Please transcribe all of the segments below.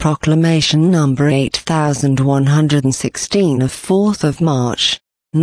Proclamation number 8116 of 4th of March,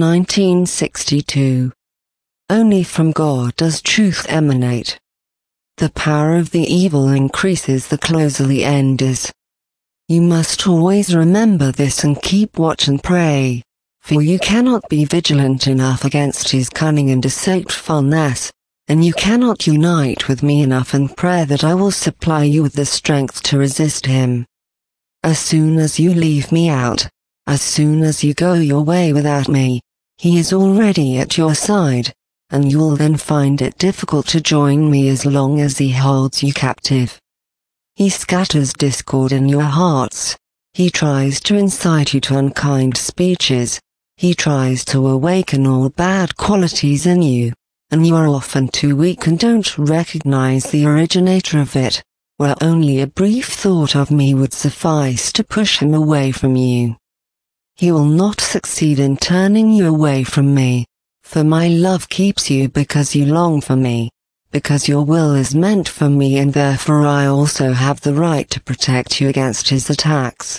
1962. Only from God does truth emanate. The power of the evil increases the closer the end is. You must always remember this and keep watch and pray, for you cannot be vigilant enough against his cunning and deceitfulness, and you cannot unite with me enough in prayer that I will supply you with the strength to resist him. As soon as you leave me out, as soon as you go your way without me, he is already at your side, and you will then find it difficult to join me as long as he holds you captive. He scatters discord in your hearts. He tries to incite you to unkind speeches. He tries to awaken all bad qualities in you, and you are often too weak and don't recognize the originator of it, where only a brief thought of me would suffice to push him away from you. He will not succeed in turning you away from me, for my love keeps you because you long for me, because your will is meant for me, and therefore I also have the right to protect you against his attacks.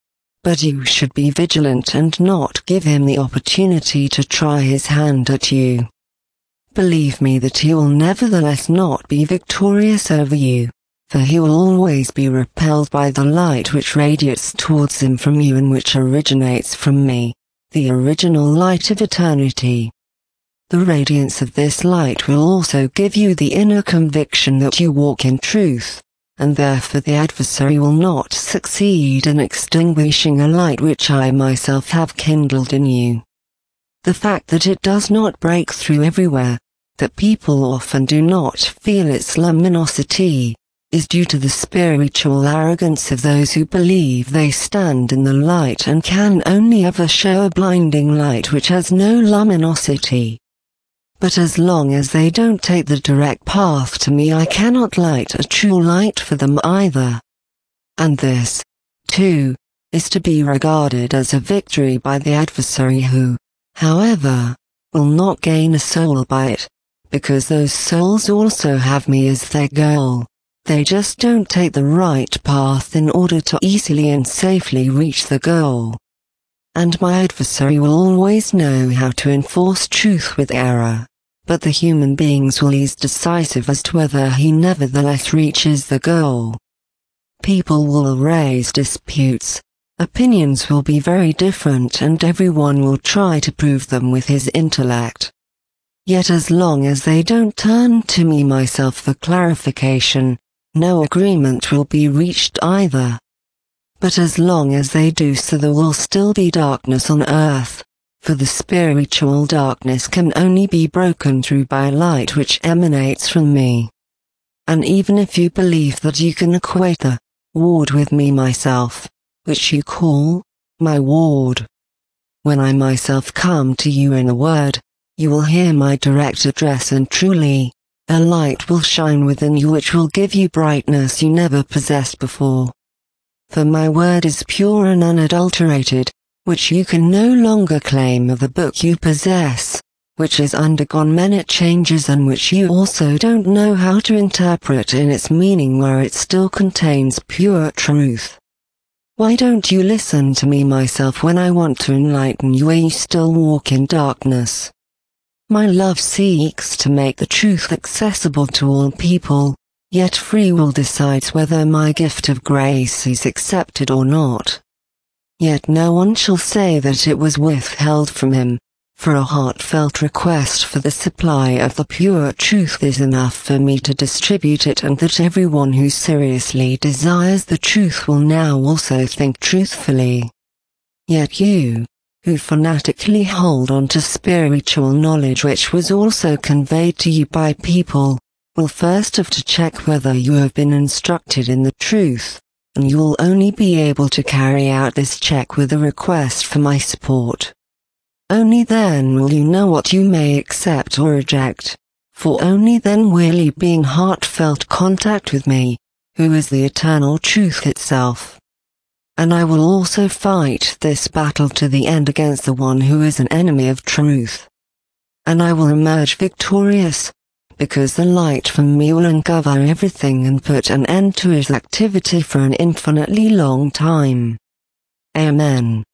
But you should be vigilant and not give him the opportunity to try his hand at you. Believe me that he will nevertheless not be victorious over you, for he will always be repelled by the light which radiates towards him from you and which originates from me, the original light of eternity. The radiance of this light will also give you the inner conviction that you walk in truth, and therefore the adversary will not succeed in extinguishing a light which I myself have kindled in you. The fact that it does not break through everywhere, that people often do not feel its luminosity, is due to the spiritual arrogance of those who believe they stand in the light and can only ever show a blinding light which has no luminosity. But as long as they don't take the direct path to me, I cannot light a true light for them either. And this, too, is to be regarded as a victory by the adversary who, however, will not gain a soul by it, because those souls also have me as their goal. They just don't take the right path in order to easily and safely reach the goal. And my adversary will always know how to enforce truth with error, but the human beings will be decisive as to whether he nevertheless reaches the goal. People will raise disputes, opinions will be very different, and everyone will try to prove them with his intellect. Yet as long as they don't turn to me myself for clarification, no agreement will be reached either. But as long as they do so, there will still be darkness on earth, for the spiritual darkness can only be broken through by light which emanates from me. And even if you believe that you can equate the ward with me myself, which you call my ward, when I myself come to you in a word, you will hear my direct address, and truly, a light will shine within you which will give you brightness you never possessed before. For my word is pure and unadulterated, which you can no longer claim of the book you possess, which has undergone many changes and which you also don't know how to interpret in its meaning where it still contains pure truth. Why don't you listen to me myself when I want to enlighten you where you still walk in darkness? My love seeks to make the truth accessible to all people, yet free will decides whether my gift of grace is accepted or not. Yet no one shall say that it was withheld from him, for a heartfelt request for the supply of the pure truth is enough for me to distribute it, and that everyone who seriously desires the truth will now also think truthfully. Yet you, who fanatically hold on to spiritual knowledge which was also conveyed to you by people, will first have to check whether you have been instructed in the truth, and you will only be able to carry out this check with a request for my support. Only then will you know what you may accept or reject, for only then will you be in heartfelt contact with me, who is the eternal truth itself. And I will also fight this battle to the end against the one who is an enemy of truth. And I will emerge victorious, because the light from me will uncover everything and put an end to his activity for an infinitely long time. Amen.